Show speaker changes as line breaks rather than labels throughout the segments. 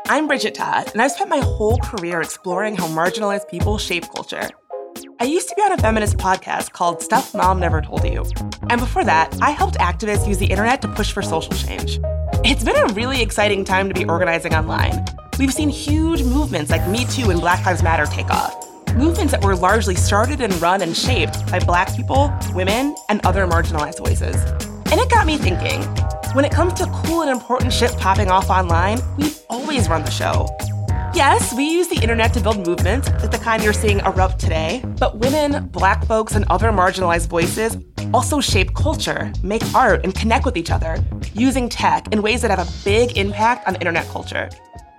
I'm Bridget Todd, and I've spent my whole career exploring how marginalized people shape culture. I used to be on a feminist podcast called Stuff Mom Never Told You. And before that, I helped activists use the internet to push for social change. It's been a really exciting time to be organizing online. We've seen huge movements like Me Too and Black Lives Matter take off. Movements that were largely started and run and shaped by Black people, women, and other marginalized voices. And it got me thinking, when it comes to cool and important shit popping off online, we've always run the show. Yes, we use the internet to build movements, like the kind you're seeing erupt today, but women, Black folks, and other marginalized voices also shape culture, make art, and connect with each other, using tech in ways that have a big impact on internet culture.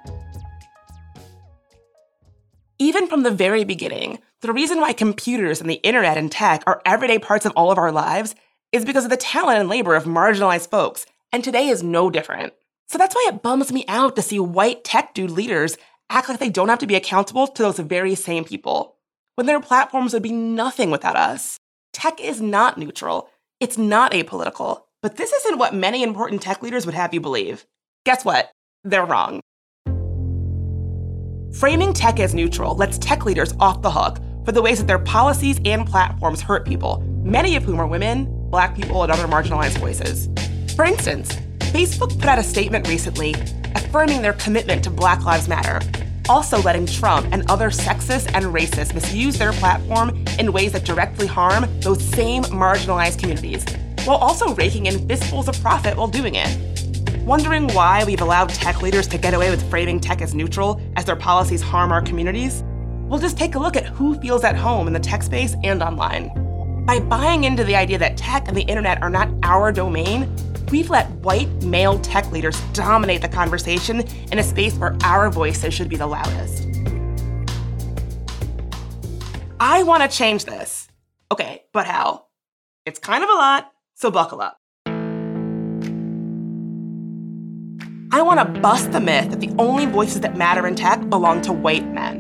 Even from the very beginning, the reason why computers and the internet and tech are everyday parts of all of our lives is because of the talent and labor of marginalized folks, and today is no different. So that's why it bums me out to see white tech dude leaders act like they don't have to be accountable to those very same people, when their platforms would be nothing without us. Tech is not neutral. It's not apolitical. But this isn't what many important tech leaders would have you believe. Guess what? They're wrong. Framing tech as neutral lets tech leaders off the hook for the ways that their policies and platforms hurt people, many of whom are women, Black people, and other marginalized voices. For instance, Facebook put out a statement recently affirming their commitment to Black Lives Matter, also letting Trump and other sexist and racists misuse their platform in ways that directly harm those same marginalized communities, while also raking in fistfuls of profit while doing it. Wondering why we've allowed tech leaders to get away with framing tech as neutral as their policies harm our communities? We'll just take a look at who feels at home in the tech space and online. By buying into the idea that tech and the internet are not our domain, we've let white male tech leaders dominate the conversation in a space where our voices should be the loudest. I want to change this. Okay, but how? It's kind of a lot, so buckle up. I want to bust the myth that the only voices that matter in tech belong to white men.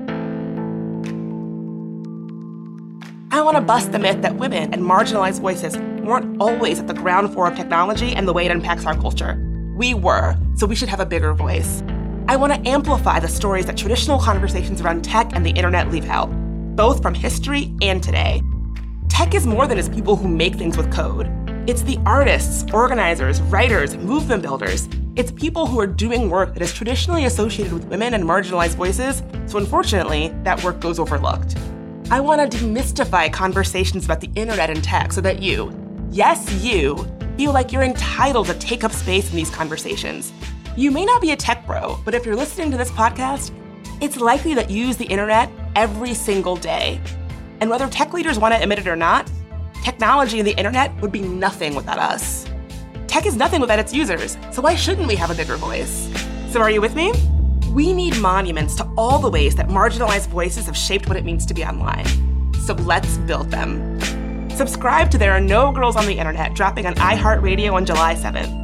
I want to bust the myth that women and marginalized voices weren't always at the ground floor of technology and the way it impacts our culture. We were, so we should have a bigger voice. I want to amplify the stories that traditional conversations around tech and the internet leave out, both from history and today. Tech is more than just people who make things with code. It's the artists, organizers, writers, movement builders. It's people who are doing work that is traditionally associated with women and marginalized voices, so unfortunately, that work goes overlooked. I want to demystify conversations about the internet and tech so that you, yes, you, feel like you're entitled to take up space in these conversations. You may not be a tech bro, but if you're listening to this podcast, it's likely that you use the internet every single day. And whether tech leaders want to admit it or not, technology and the internet would be nothing without us. Tech is nothing without its users, so why shouldn't we have a bigger voice? So are you with me? We need monuments to all the ways that marginalized voices have shaped what it means to be online. So let's build them. Subscribe to There Are No Girls on the Internet, dropping on iHeartRadio on July 7th.